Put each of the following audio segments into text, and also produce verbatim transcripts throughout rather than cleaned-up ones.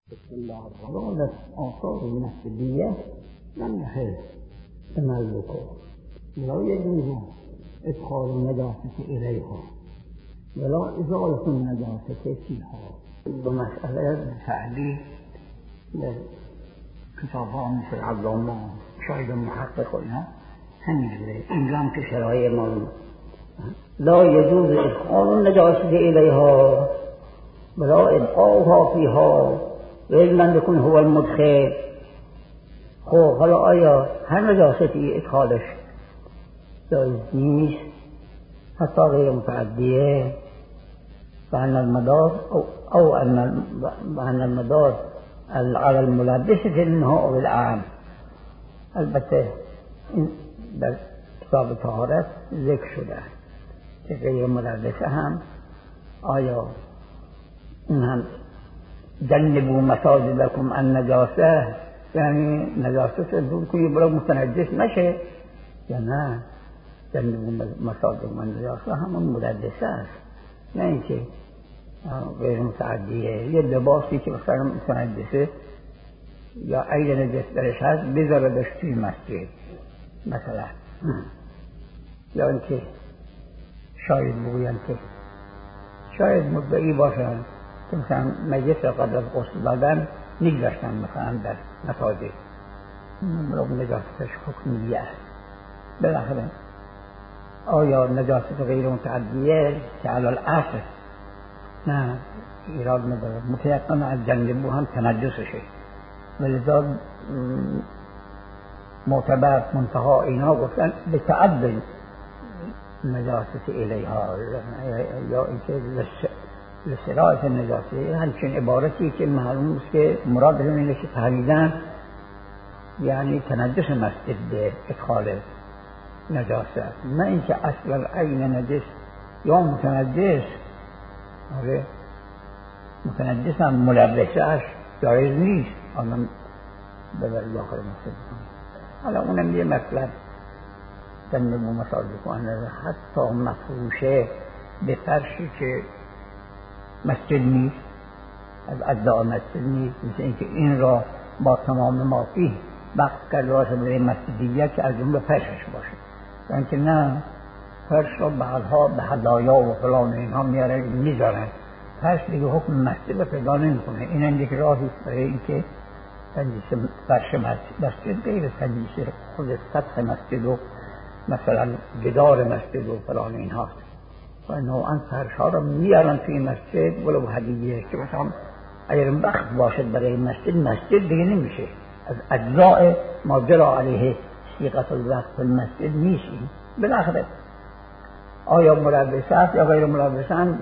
بسم الله الرحمن الرحيم. آثار المسجدية لم يحل تملكه ولا يجوز إدخال النجاسة إليها ولا إزالة النجاسة فيها. بمسألة فعلي كتابان مثل علامة شاهد محقق إنها همجوره إنجام كشرائع معلومة لا يجوز إدخال النجاسة إليها ولا إبقاؤها فيها وإن لم يكن هو المدخل. خب حالا آیا هر نجاستی ادخالش جایز نیست حتی غیر متعدیه وأن المدار أو, أو أن وأن المدار على الملبس في النهاء بالعام. البته این در کتاب طهارت ذکر شده که غیر ملبسه هم آیا این هم جنبوا مساجدكم النجاسه یعنی نجاست رو دور کنی برای متنجس نشه یا نه جنبوا مساجدكم النجاسه همون ملبسه است نه اینکه غیر متعدیه. یه لباسی که مثلا متنجسه یا عین نجس درش هست بذاردش توی مسجد مثلا، یا اینکه شاید بگویم که شاید مدعی باشن که مثلا مجلس را قبل از غسل دادن نگذاشتن مثلا در مساجد برای نجاستش حکمیه است. بالاخره آیا نجاست غیر متعدیه که علی الاصل نه ایراد نداره، متیقن از جنبو هم تنجسشه ولذا معتبر منتها اینا گفتن به تعدل نجاست الیها یا اینکه لسرایت نجاسی همچین عبارتی که معلوم است که مراد اینه که تحریدن یعنی تنجس مسجد به ادخال نجاست، نه اینکه اصلا عین نجس یا متنجس. آره متنجس هم ملبسهش جایز نیست آنم ببر داخل مسجد. حالا اونم یه مطلب جنبوا مساجدكم حتی مفروشه به فرشی که مسجد نیست از اجزاء مسجد نیست، مثل اینکه این را با تمام ما فیه وقت کرده باشه برای مسجدیه که از جمله فرشش باشه، یعنی که نه فرش را بعدها به هدایا و فلان اینها میارن میذارن، فرش دیگه حکم مسجد رو پیدا نمیکنه. این هم یک راهی برای اینکه تنجیس فرش مسجد غیر تنجیس خود سطح مسجد و مثلا جدار مسجد و فلان اینهاست و نوعا فرش ها رو میارن توی مسجد ولو هدیه که مثلا اگر وقت باشد برای مسجد مسجد دیگه نمیشه، از اجزاء ما جرا علیه صیغه الوقت المسجد میشیم. بالاخره آیا ملبسه است یا غیر ملبسه هم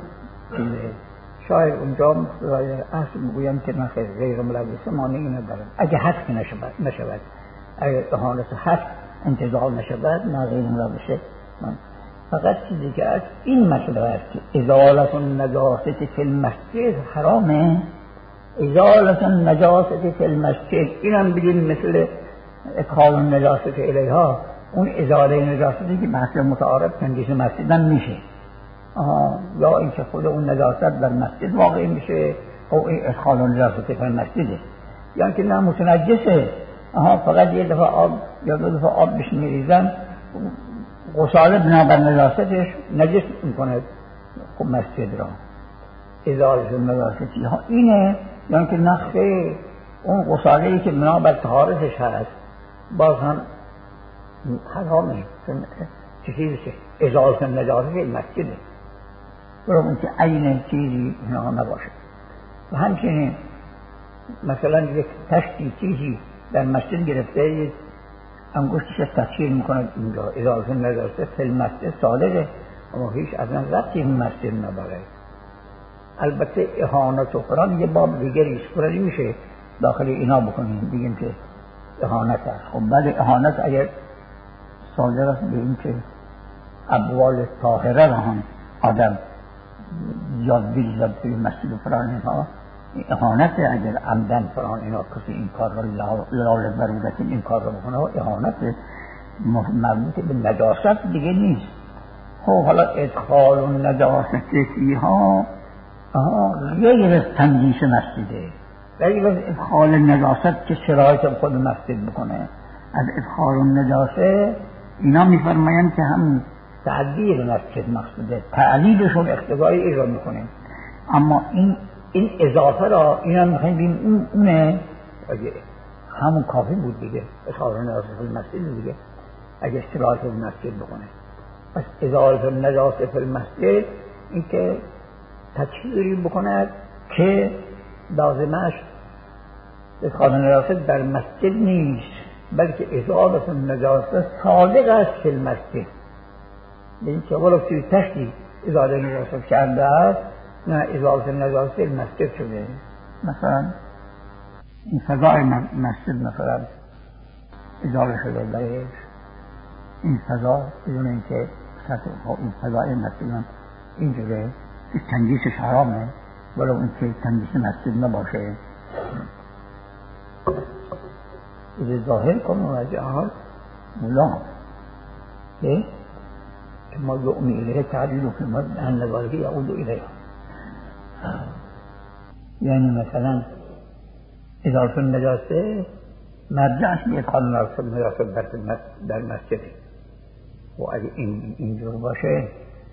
شاید اونجا اصل بگویم که نه غیر ملبسه مانعی ندارد اگه حذف نشود، اگر اهانت حذف انتظار نشود نه غیر ملبسه. فقط چیزی که از این مسئله است که ازالت النجاسه فی المسجد حرامه، ازالت النجاسه فی المسجد اینم بگیم مثل ادخال النجاسه الیها، اون ازاله نجاستی که محصول متعارف تنجیس مسجد هم میشه یا اینکه خود اون نجاست در مسجد واقع میشه او این ادخال النجاسه فی المسجد، یا اینکه نه متنجسه آها فقط یه دفعه آب یا دو دفعه آب بهش میریزن غساله بنابر نجاستش نجس میکنه خب مسجد را ازالت النجاستی ها اینه، یعنی که نخه اون غساله‌ای که بنابر طهارتش هست باز هم حرامه چه چیزی که ازالت النجاستی مسجده برای اون که عین چیزی اینا نباشه. و همچنین مثلا یک تشتی چیزی در مسجد گرفته انگشتش تفسیر میکنه اینجا ازالت النجاسه فی المسجد صادقه اما هیچ از من ربطی این مسجد نداره. البته اهانت و قرآن یه باب دیگری است قرآنی میشه داخل اینا بکنیم بگیم که اهانت است. خب بله اهانت اگر صادق است به این که ابوال طاهره را هم آدم یاد بریزد توی مسجد و قرآن اینها اهانت، اگر عمدن فران اینا کسی این کار را لال ضرورت این کار را بکنه اهانت مربوط به نجاست دیگه نیست. خب حالا ادخال و نجاست فیها غیر تنجیس مسجده غیر از ادخال نجاست که شرایط خود مسجد بکنه. از ادخال نجاسه اینا میفرمایند که هم تعدیل مسجد مقصوده، تعلیلشون اقتضای اجرا میکنه. اما این این اضافه را اینا میخوایم بیم اون اونه اگه همون کافی بود دیگه، ادخال نجاسه فی المسجد دیگه اگه اشتراط فی المسجد بکنه. پس اضافه نجاسه فی المسجد این که تکفیری بکند که لازمش ادخال نجاسه در مسجد نیست، بلکه اضافه نجاسه صادق است فی المسجد. به این که ولو توی تشتی اضافه نجاسه کرده است، نه اضافه نجاسه فی المسجد شده. مثلا این فضای مسجد مثلا اضافه شده برایش این فضا بدون اینکه این فضای مسجد اینجوره تنجیسش حرامه، ولو اینکه تنجیس مسجد نباشه. اذا ظاهر کنم از جهال مولا که ما یؤمی الیه تعلیل و فیما ان ذالک یعود الیه. یعنی مثلا اضافه نجاسه مرجعش به ادخال نجاسه در مسجد و اگه این اینجور باشه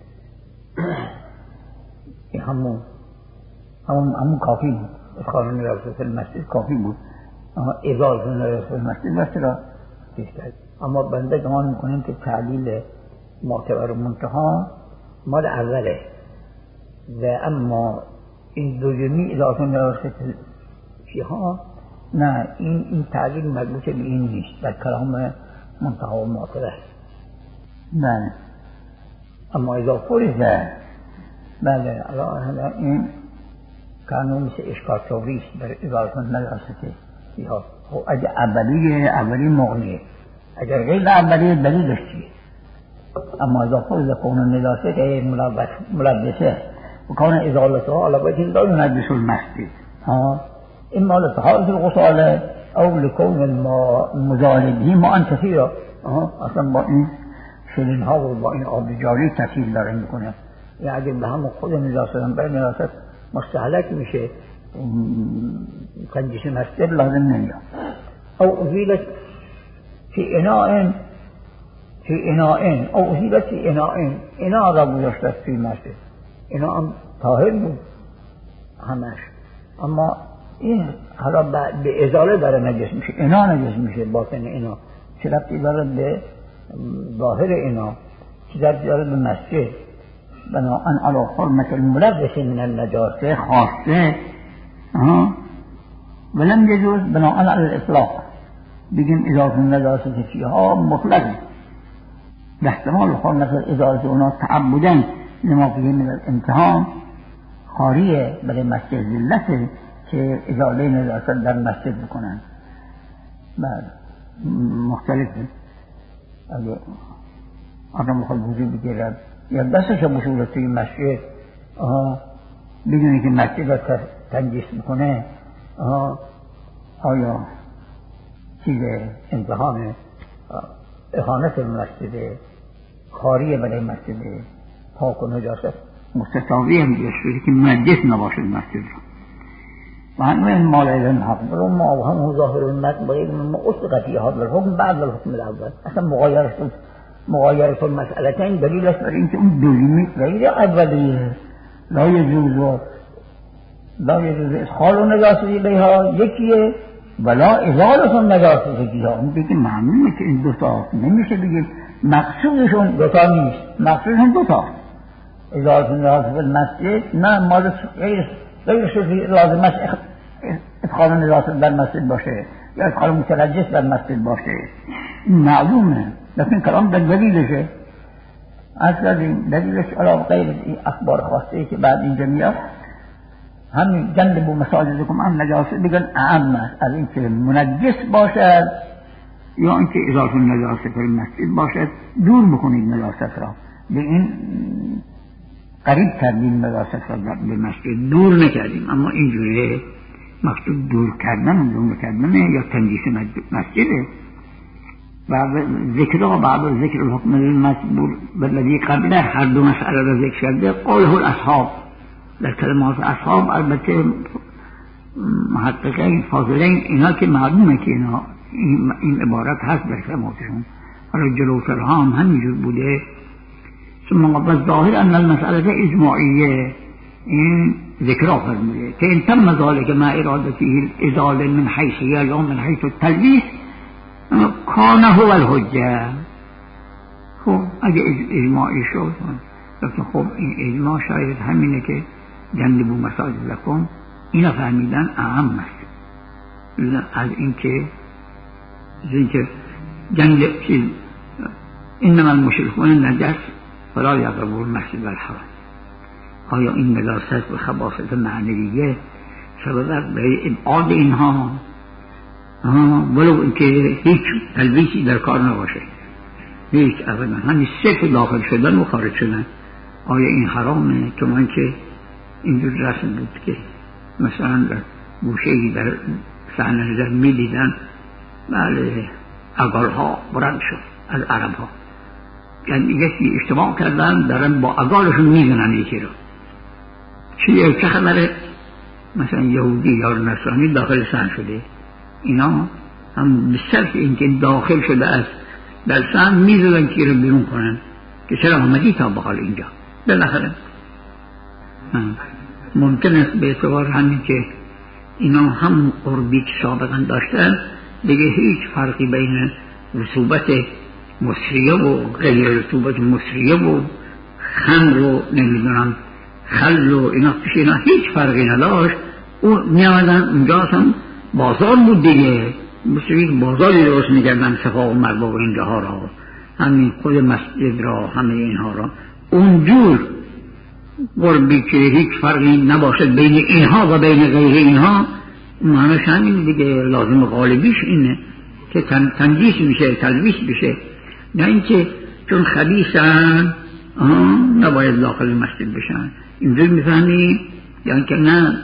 این همون همون همون کافی بود، ادخال نجاسه فی المسجد کافی بود. اما اضافه نجاسه فی المسجد بس را دیشتر. اما بنده گمان میکنیم که تعلیل معتبر و منتها مال اوله و اما این دومی اضافه نجاسه فیها نه، این این تعلیل مربوط به این نیست، در کلام منتها و معتبر. بله اما اذا فرض بله الان این کانون مثل اشکال توریست در اضافه نجاسه فیها. خب اگه اولیه اولی مغنیه، اگر غیر اولیه دلیلش چیه؟ اما اذا فرض کون نجاسه که ملبسه و کون ازالتها علی وجه لا ينجس المسجد اما لطهارة الغسالة او لكون المزال به ماء كثيرا. اصلا با این شیرین ها و با این آب جاری تسهیل داره میکنه. یعنی اگر به هم خود نجاست هم برای نجاست مستهلک میشه تنجیس مسجد لازم نمیاد. او ازیلت فی اناء فی اناء او ازیلت فی اناء اناء را گذاشته فی مسجد، اناء هم طاهر بود همش، اما این حالا به ازاله داره نجس میشه، اناء نجس میشه. باطن اناء چه ربطی داره به ظاهر اناء، چه ربطی داره به مسجد؟ بناءً علی حرمت الملبس من النجاسه خاصه ولم يجوز بناءً على الاطلاق بگیم اضافه النجاسه فیها مطلق به احتمال حرمت اضافه اونا تعبداً لما فیه من الامتحان خاریه برای مسجد ذلته که ازاله نجاسه در مسجد بکنن. بعد مختلفه اگه آدم بخواد وضو بگیرد یا دستش بشوره توی مسجد بدونی که مسجد را تنجیس بکنه آیا چیز امتحان اهانت مسجد خاریه برای مسجد پاک و نجاست مستطاوی هم بیشتری که منجس نباشد مسجد را. و همه این مال علم حق برو ما و همه ظاهر المتن باید ما اطلقه فی هذا الحکم بعد الحکم الاول. اصلا مغایرت مغایرت المسئلتین دلیل است بر اینکه اون دومی غیر اولیه لا یجوز لا یجوز ادخال النجاسه الیها یکیه ولا ازالة النجاسه الیها. اون دیگه معلومه که این دو تا نمیشه بگید مقصودشون دو تا نیست، مقصودشون دو تا ازالة النجاسه فی المسجد نه مال غیر غیر شرطی لازم است ادخال نجاسه در مسجد باشه یا ادخال متنجس در مسجد باشه، معلومه. لیکن کلام در دلیلشه اصلا دلیلش علاوه غیر اخبار خاصه که بعد اینجا میاد همین جنب و مساجدکم عن نجاسه بگن اعم است از اینکه منجس باشد یا اینکه اضافه نجاسه در مسجد باشد. دور بکنید نجاست را، به این قریب کردیم نجاست را به مسجد، دور نکردیم. اما اینجوریه مقصود دور کردن و دور کردن یا تنجیس مسجده. بعد ذکر و بعد ذکر الحکم المذکور بالذی قبله هر دو مسئله را ذکر کرده. قوله الاصحاب در کلمات اصحاب البته محققین فاضلین اینا که معلومه که اینا این عبارت هست در کلماتشون، حالا جلوتر هم همینجور بوده. ثم بالظاهر ان المسألة اجماعیه، این ذکر فرموده که ان تم ذلك مع ارادته الازاله من حیثیه یا من حیث التلبیس کان هو الحجه. خب اگه اجماعی شد، خب این اجماع شاید همینه که جنبوا مساجدکم، اینا فهمیدن اهم است از اینکه از اینکه جنب چیز انما المشركون نجس فلا یقربوا المسجد الحرام. آیا این نجاست و خباثت معنویه سبب برای ابعاد اینها، ولو اینکه هیچ تلبیسی در کار نباشه، هیچ ابدا همین صرف داخل شدن و خارج شدن، آیا این حرامه؟ چون که اینجور رسم بود که مثلا در گوشه‌ای در صحنه نظر می دیدن بله اگارها برند شد از عرب ها، یعنی یکی اجتماع کردن دارن با اگارشون میزنن یکی رو. چیه چه خبره؟ مثلا یهودی یا نصرانی داخل صحن شده، اینا هم بسرف اینکه داخل شده است در صحن میزدن که رو بیرون کنن که چرا آمدی تا بحال اینجا. بالاخره ممکن است به اعتبار همین که اینا هم قربی که سابقا داشتن دیگه هیچ فرقی بین رطوبت مصریه و غیر رطوبت مصریه و خمر و نمیدونم خل و اینا پیش اینا هیچ فرقی نداشت. او میامدن اونجا هم بازار بود دیگه، مثل بازاری درست میکردن صفا و مربا و اینجاها را، همین خود مسجد را، همه اینها را اونجور قربی که هیچ فرقی نباشد بین اینها و بین غیر اینها، معنیش همین دیگه. لازم غالبیش اینه که تنجیس میشه، تلبیس بشه، نه اینکه چون خبیثن نباید داخل مسجد بشن. اینجور میفهمی یعنی که نه.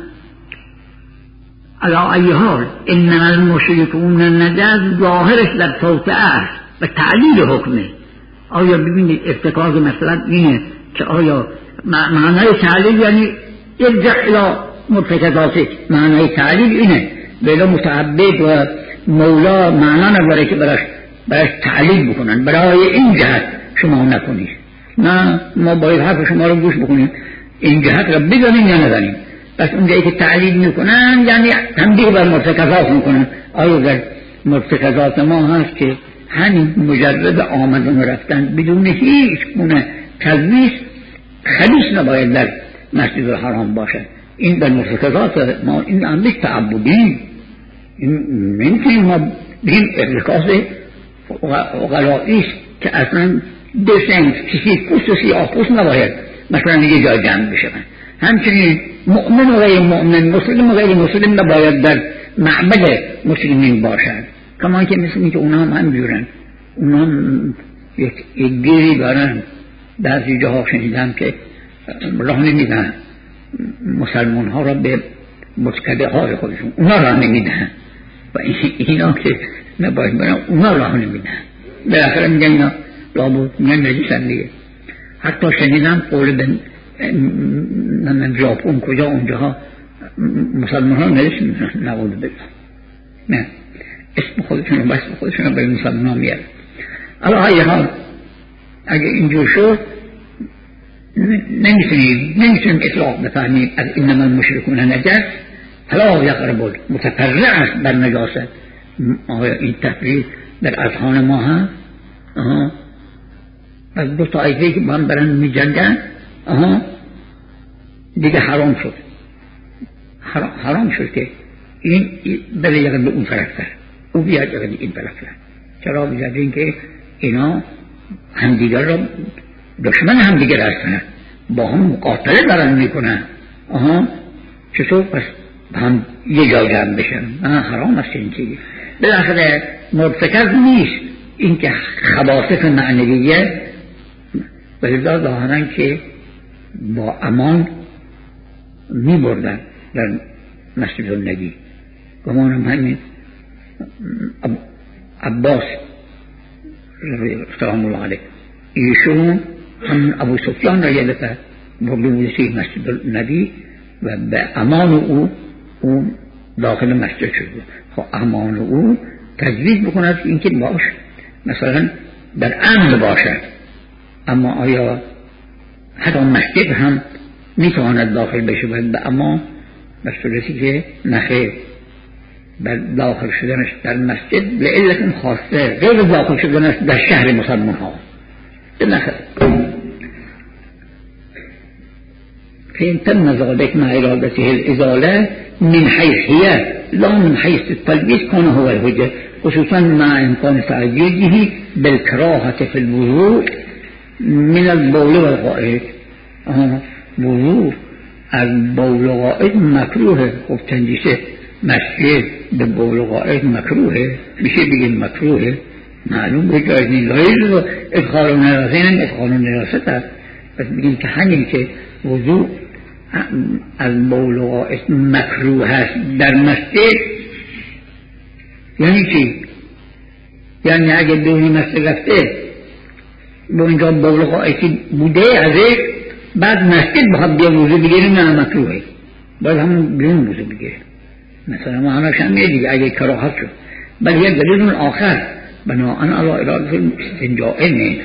علا ای حال انما المشركون نجس ظاهرش در توطئه است و تعلیل حکمه. آیا ببینید ارتکاز مثلا اینه که آیا معنای تعلیل یعنی ارجع الى مرتکزاتک، معنای تعلیل اینه بلا متعبد و مولا معنا نداره که براش براش تعلیل بکنن، برای این جهت شما نکنید. نه، ما باید حرف شما رو گوش بکنیم، این جهت رو بدانیم یا ندانیم. پس اونجایی که تعلیل میکنن یعنی تنبیه بر مرتکزات میکنن. آیا در مرتکزات ما هست که همین مجرد آمدن و رفتن بدون هیچ گونه تلبیس خبیث نباید در مسجد الحرام باشد؟ این در مرتکزات ما، این امریک تعبدین، این نمیتونیم ما بگیم ارتکاز غلائیست که اصلا دسنگ کسی پوست و سیاه پوست نباید مثلا یه جای جمع بشن. همچنین مؤمن و غیر مؤمن، مسلم و غیر مسلم نباید در معبد مسلمین باشد. کمان که مثل که اونا هم همجورن، اونا هم یک گیری دارن. بعضی جاها شنیدم که راه نمیدن مسلمان ها را به متکده های خودشون، اونا راه نمیدن و اینا که نباید برن اونا راه نمیدن. بالاخره میگن اینا لابد میگن نجیسن دیگه. حتی شنیدم قول به من ژاپن کجا اونجاها مسلمان ها نجیس میدن، نبود بگم نه اسم خودشون و بس خودشون رو به مسلمان ها میارن. علاقه حال اگه اینجور شد نمیتونیم نمیتونیم اطلاق بفهمیم از انما المشركون نجس فلا یقربوا، متفرع است بر نجاست. آیا این تفریق در اذهان ما هست؟ آها، از دو طایفه که با هم برن میجنگن آها دیگه حرام شد، حرام, حرام شد که این بله یقرب به اون طرفتر، او بیاد یقرب این طرفتر. چرا؟ بجرد این که اینا همدیگر را دشمن همدیگر هستن، با هم مقاتله دارن میکنن. آها چطور پس هم یه جا جمع بشن؟ آها حرام است این چیزی. بالاخره مرتکز نیست این که خباثت معنویه بلدا ظاهرن که با امان می بردن در مسجد النبی. گمانم همین عباس سلام الله علیه ایشون هم ابو سفیان را یادت برده بودی مسجد النبی و به امان او او داخل مسجد شد. خب امان او تجویز بکند اینکه باش مثلا در امن باشد، اما آیا حتی مسجد هم میتواند داخل بشه و اما به صورتی که نخیر بر داخل شدنش در مسجد لعلت خاصه غیر داخل شدنش در شهر مسلمان ها نخیر. فإن تم ذلك مع إرادته الإزالة من حيث هي لا من حيث التلبيس كان هو الحجة، خصوصا مع إمكان تعجيزه بالكراهة في الوضوء من البول والغائط. آه وضوء البول والغائط مكروه. خب تنجيسه مسجد بالبول والغائط مكروه، بشي بيجي مكروه معلوم بجايزني لا يجوز إدخال النجاسين إدخال النجاسة، بس بيجي كحني که وضوء از بول و غائط مکروه هست در مسجد. یعنی چی؟ یعنی اگه دونی مسجد رفته با اینجا بول و غائطی بوده ازش بعد مسجد بخواد بیا وضوء بگیره نه مکروهه، باید همون بیرون وضوء بگیره. مثلا ما همش هم دیگه اگه کراهت شد بل یک دلیل آخر بناءً علی اراده استنجاء نه.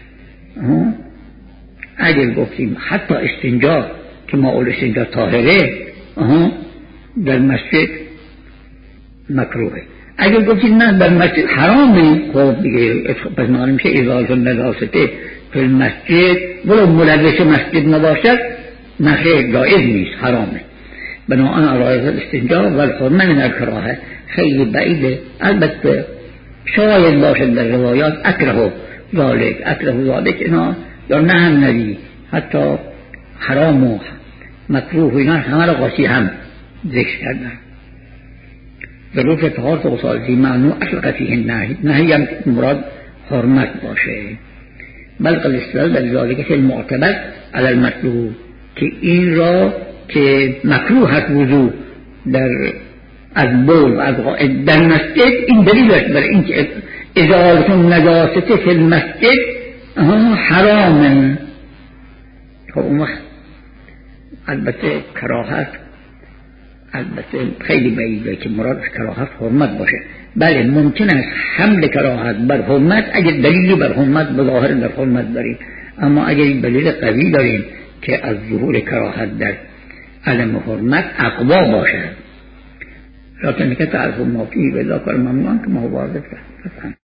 اگر گفتیم حتی استنجا که ما اول استنجا طاهره در مسجد مکروهه، اگر گفتیم نه در مسجد حرامه، خب دیگه پس معلوم میشه ازاله النجاسته فی المسجد ولو ملوث مسجد نباشد نخیر جایز نیست، حرامه. بناءً علی الاستنجا و الحرمه من الکراهه خیلی بعیده. البته شاید باشد در روایات اکره ذالک اکره ذالک اینا یا نه هم ندی، حتی حرام و مکروه و اینا همه را قاسی هم ذکر کردن. ظروف طهارت و غسالتی معنو اطلق فیه النهی، نهی هم مراد حرمت باشه. بلکه الاستدلال در ذالک فی المعتبر علی المطلوب که این را که مکروه هست وضو در از بول و از غائط در مسجد، این دلیل است بر اینکه ازالت النجاسه فی المسجد حرامه. خب اون وقت البته کراهت البته خیلی بعیده که مرادش کراهت حرمت باشه. بله ممکن است حمل کراهت بر حرمت اگر دلیلی بر حرمت به ظاهر در حرمت داریم، اما اگر دلیل قوی داریم که از ظهور کراهت در علم حرمت اقوا باشه، لکن که تعرف ما فیه بلا کار ممنون که ما واضح کرد.